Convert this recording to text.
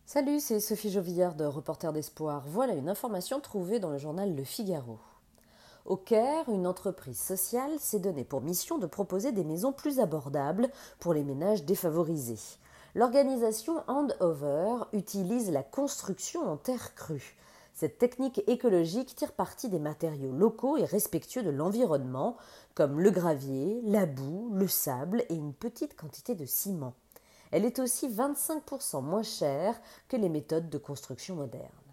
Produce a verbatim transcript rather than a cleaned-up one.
Salut, c'est Sophie Jovillard de Reporter d'Espoir. Voilà une information trouvée dans le journal Le Figaro. Au Caire, une entreprise sociale s'est donnée pour mission de proposer des maisons plus abordables pour les ménages défavorisés. L'organisation Handover utilise la construction en terre crue. Cette technique écologique tire parti des matériaux locaux et respectueux de l'environnement, comme le gravier, la boue, le sable et une petite quantité de ciment. Elle est aussi vingt-cinq pour cent moins chère que les méthodes de construction modernes.